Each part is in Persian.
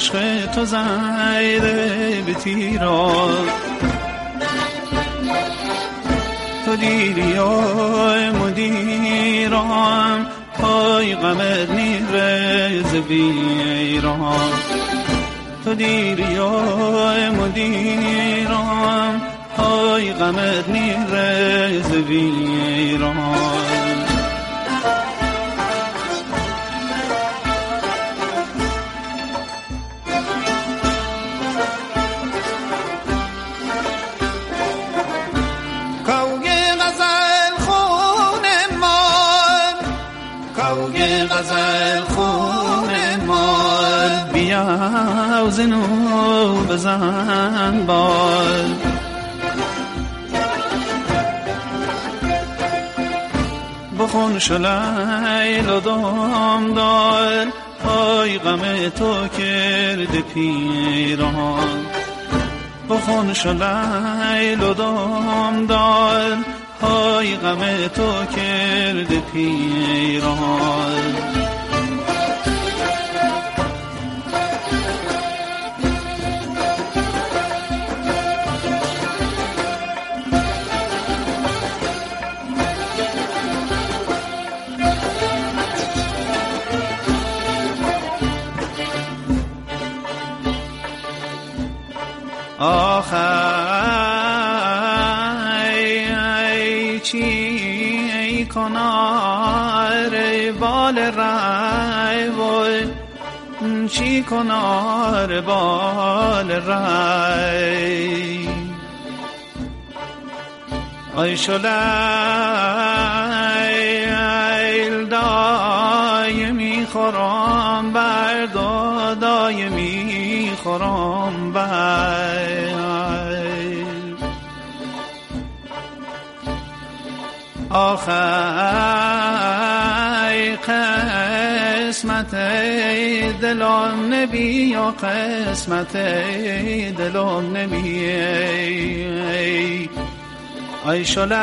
عشق تو زیده به تیران تو دیری های مدیران پای غمت نیرز بیران تو دیری های مدیران پای غمت نیرز بیران غزل خون مال بیا و زنو بزن بال بخون شلیل و دام دار پای غم تو کرد پیران بخون شلیل و دام دار پای غم تو کرد پیران آخی چی کنار بال رای وای چی کنار بال رای ای شلیل دایمی خورم بر دایمی خورم بر آخی قسمت دلم نبی یا قسمت دلم نبی ای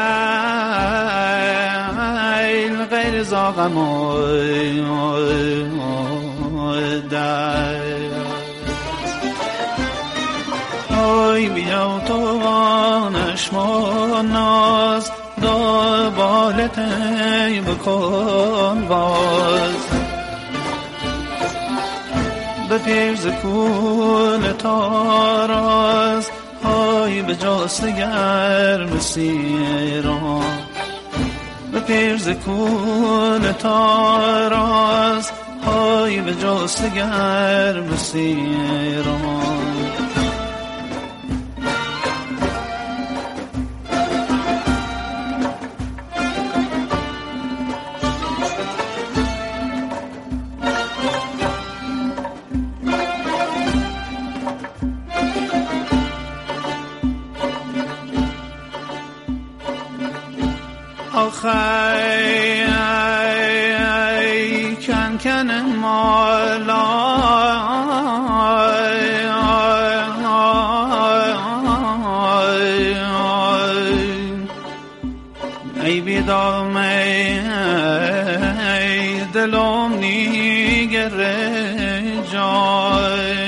شلیل غیر زاغم در ای بیا تو نشما ناز دا بالتی بکن باز به پیرز کول تاراز های به جاست گرم سیران به پیرز کول تاراز های به جاست گرم سیران آخی کن کن مالا ای بیدام ای دلم نیگره جای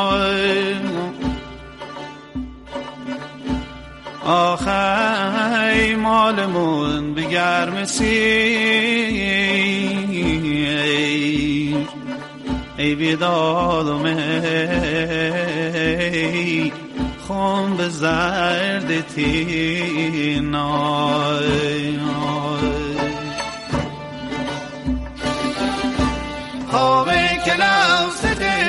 آخی مالمون بگرم سیر ای بیدادم ای خون به زرد تینای خوابه که لفظ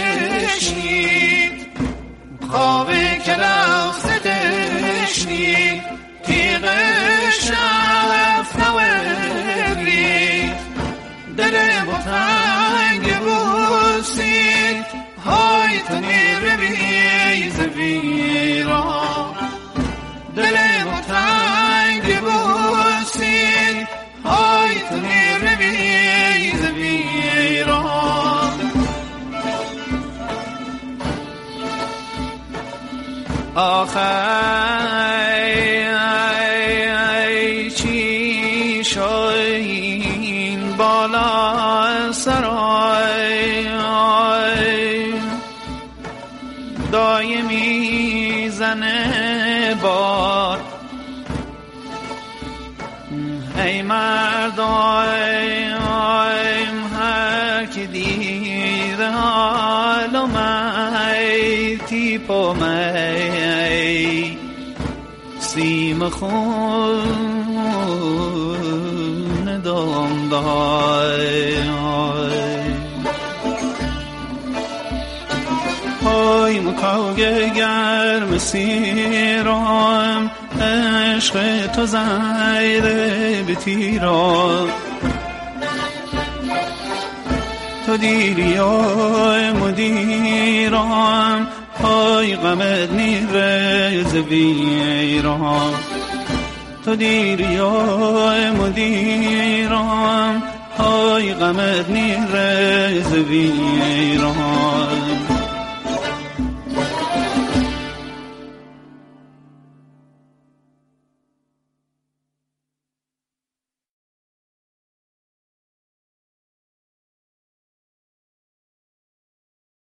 تشنید خوابه که لفظ تشنید تیغ شف نوری دل بطنگ بوسید های تنیر بیز ویران دل بطنگ بوسید های تنیر بیز ویران آخی چی شاین بالا سرای بار ای مردم هر که دیده حالم ای تیپو می سیم خون دام دای های مکاوگه گرم سیرام عشق تو زیده به تیرام تو دیری های مدیرام های غمت نیره زویرام تو دیری های مدیرام های غمت نیره زویرام